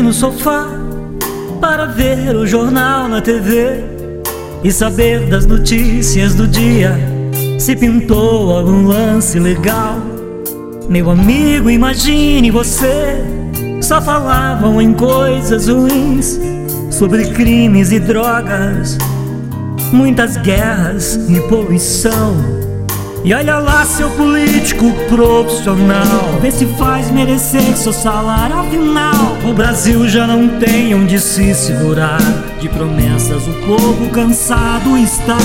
no sofá para ver o jornal na TV e saber das notícias do dia, se pintou algum lance legal. Meu amigo, imagine você, só falavam em coisas ruins, sobre crimes e drogas, muitas guerras e poluição. E olha lá seu político profissional, vê se faz merecer seu salário. Afinal, o Brasil já não tem onde se segurar, de promessas o povo cansado está.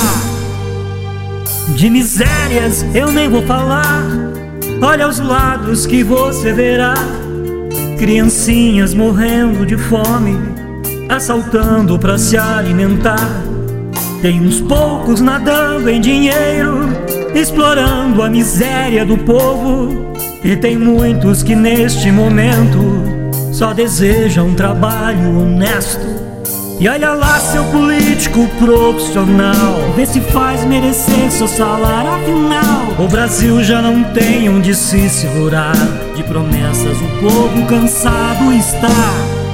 De misérias eu nem vou falar, olha os lados que você verá. Criancinhas morrendo de fome, assaltando pra se alimentar. Tem uns poucos nadando em dinheiro, explorando a miséria do povo. E tem muitos que neste momento só desejam um trabalho honesto. E olha lá seu político profissional, vê se faz merecer seu salário. Afinal, o Brasil já não tem onde se segurar, de promessas o povo cansado está.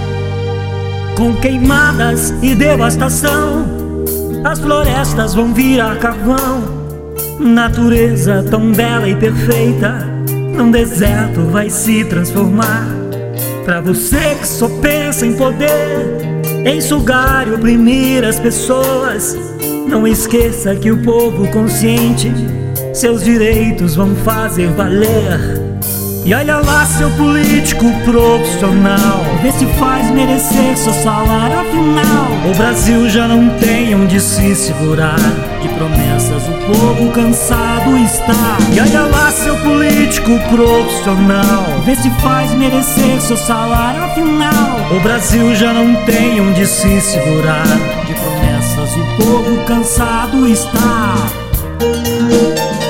Com queimadas e devastação, as florestas vão virar carvão. Natureza tão bela e perfeita, num deserto vai se transformar. Pra você que só pensa em poder, em sugar e oprimir as pessoas, não esqueça que o povo consciente seus direitos vão fazer valer. E olha lá seu político profissional, vê se faz merecer seu salário. Afinal, o Brasil já não tem onde se segurar, de promessas o povo cansado está. E olha lá seu político profissional, vê se faz merecer seu salário. Afinal, o Brasil já não tem onde se segurar, de promessas o povo cansado está.